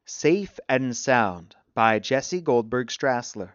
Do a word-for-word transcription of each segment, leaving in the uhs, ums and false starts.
Safe and Sound by Jessie Goldberg Strassler.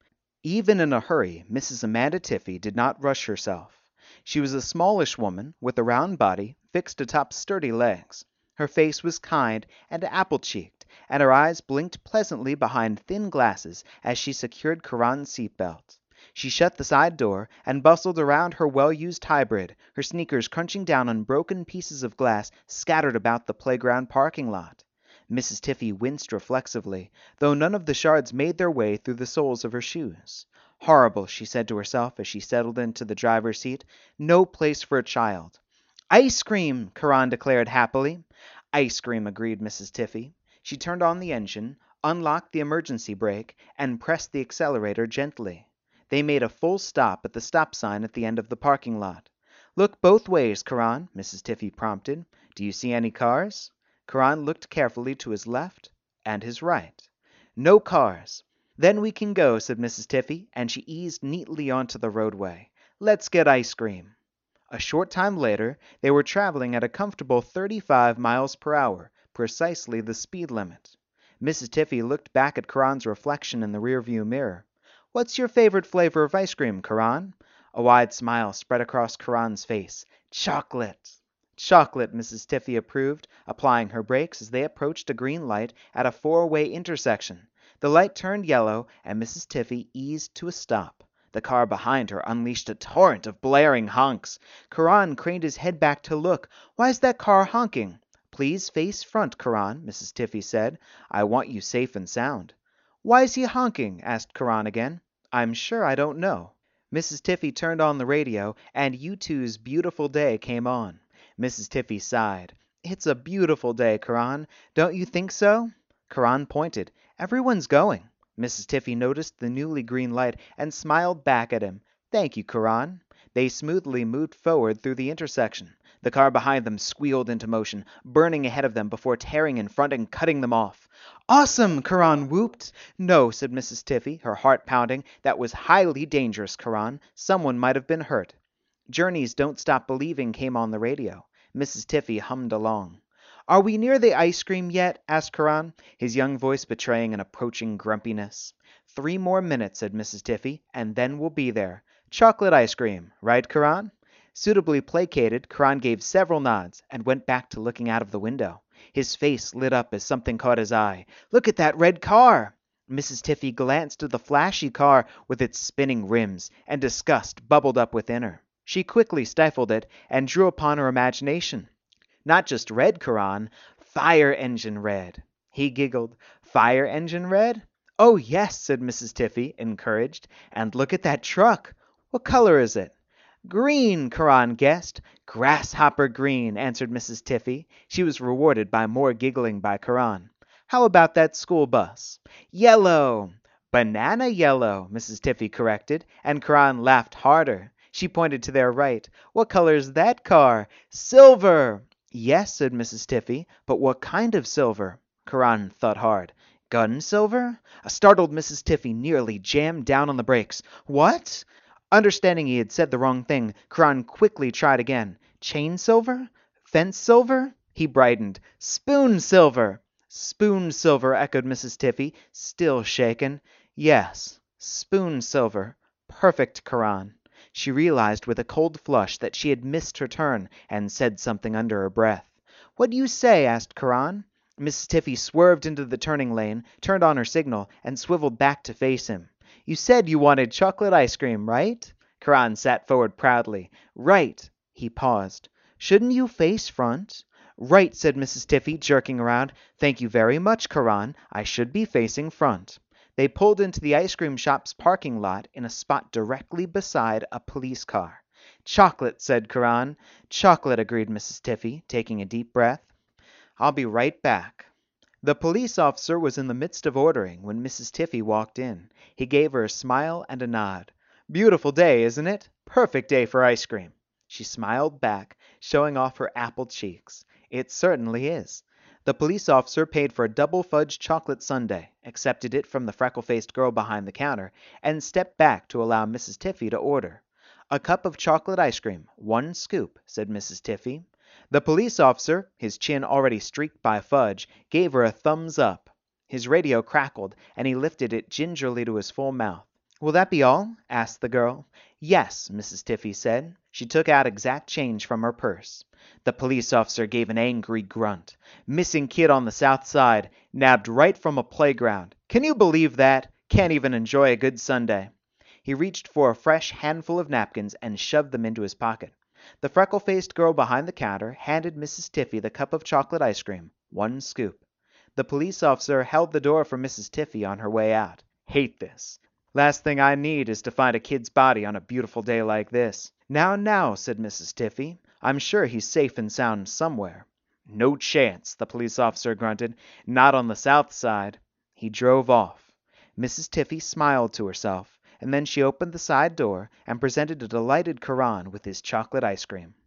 Even in a hurry, Missus Amanda Tiffy did not rush herself. She was a smallish woman with a round body fixed atop sturdy legs. Her face was kind and apple-cheeked, and her eyes blinked pleasantly behind thin glasses as she secured Karan's seatbelt. She shut the side door and bustled around her well-used hybrid, her sneakers crunching down on broken pieces of glass scattered about the playground parking lot. Missus Tiffy winced reflexively, though none of the shards made their way through the soles of her shoes. Horrible, she said to herself as she settled into the driver's seat. No place for a child. Ice cream, Karan declared happily. Ice cream, agreed Missus Tiffy. She turned on the engine, unlocked the emergency brake, and pressed the accelerator gently. They made a full stop at the stop sign at the end of the parking lot. Look both ways, Karan, Missus Tiffy prompted. Do you see any cars? Karan looked carefully to his left and his right. No cars. Then we can go, said Missus Tiffy, and she eased neatly onto the roadway. Let's get ice cream. A short time later, they were traveling at a comfortable thirty-five miles per hour, precisely the speed limit. Missus Tiffy looked back at Karan's reflection in the rearview mirror. What's your favorite flavor of ice cream, Karan? A wide smile spread across Karan's face. Chocolate. Chocolate, Missus Tiffy approved, applying her brakes as they approached a green light at a four-way intersection. The light turned yellow, and Missus Tiffy eased to a stop. The car behind her unleashed a torrent of blaring honks. Karan craned his head back to look. Why's that car honking? Please face front, Karan, Missus Tiffy said. I want you safe and sound. Why's he honking? Asked Karan again. I'm sure I don't know. Missus Tiffy turned on the radio, and U two's Beautiful Day came on. Missus Tiffy sighed. It's a beautiful day, Karan. Don't you think so? Karan pointed. Everyone's going. Missus Tiffy noticed the newly green light and smiled back at him. Thank you, Karan. They smoothly moved forward through the intersection. The car behind them squealed into motion, burning ahead of them before tearing in front and cutting them off. Awesome, Karan whooped. No, said Missus Tiffy, her heart pounding. That was highly dangerous, Karan. Someone might have been hurt. Journey's Don't Stop Believing came on the radio. Missus Tiffy hummed along. Are we near the ice cream yet? Asked Karan, his young voice betraying an approaching grumpiness. Three more minutes, said Missus Tiffy, and then we'll be there. Chocolate ice cream, right, Karan? Suitably placated, Karan gave several nods and went back to looking out of the window. His face lit up as something caught his eye. Look at that red car! Missus Tiffy glanced at the flashy car with its spinning rims, and disgust bubbled up within her. She quickly stifled it and drew upon her imagination. Not just red, Karan, fire engine red. He giggled. Fire engine red? Oh, yes, said Missus Tiffy, encouraged. And look at that truck. What color is it? Green, Karan guessed. Grasshopper green, answered Missus Tiffy. She was rewarded by more giggling by Karan. How about that school bus? Yellow. Banana yellow, Missus Tiffy corrected, and Karan laughed harder. She pointed to their right. What color's that car? Silver! Yes, said Missus Tiffy, but what kind of silver? Karan thought hard. Gun silver? A startled Missus Tiffy nearly jammed down on the brakes. What? Understanding he had said the wrong thing, Karan quickly tried again. Chain silver? Fence silver? He brightened. Spoon silver! Spoon silver, echoed Missus Tiffy, still shaken. Yes, spoon silver. Perfect, Karan. She realized with a cold flush that she had missed her turn and said something under her breath. What do you say? Asked Karan. Missus Tiffy swerved into the turning lane, turned on her signal, and swiveled back to face him. You said you wanted chocolate ice cream, right? Karan sat forward proudly. Right. He paused. Shouldn't you face front? Right, said Missus Tiffy, jerking around. Thank you very much, Karan. I should be facing front. They pulled into the ice cream shop's parking lot in a spot directly beside a police car. Chocolate, said Karan. Chocolate, agreed Missus Tiffy, taking a deep breath. I'll be right back. The police officer was in the midst of ordering when Missus Tiffy walked in. He gave her a smile and a nod. Beautiful day, isn't it? Perfect day for ice cream. She smiled back, showing off her apple cheeks. It certainly is. The police officer paid for a double fudge chocolate sundae, accepted it from the freckle-faced girl behind the counter, and stepped back to allow Missus Tiffy to order. A cup of chocolate ice cream, one scoop, said Missus Tiffy. The police officer, his chin already streaked by fudge, gave her a thumbs up. His radio crackled, and he lifted it gingerly to his full mouth. "Will that be all?" asked the girl. "Yes," Missus Tiffy said. She took out exact change from her purse. The police officer gave an angry grunt. "Missing kid on the South Side. Nabbed right from a playground. Can you believe that? Can't even enjoy a good Sunday." He reached for a fresh handful of napkins and shoved them into his pocket. The freckle-faced girl behind the counter handed Missus Tiffy the cup of chocolate ice cream, one scoop. The police officer held the door for Missus Tiffy on her way out. "Hate this. Last thing I need is to find a kid's body on a beautiful day like this." "Now, now," said Missus Tiffy. "I'm sure he's safe and sound somewhere." "No chance," the police officer grunted. "Not on the South Side." He drove off. Missus Tiffy smiled to herself, and then she opened the side door and presented a delighted Karan with his chocolate ice cream.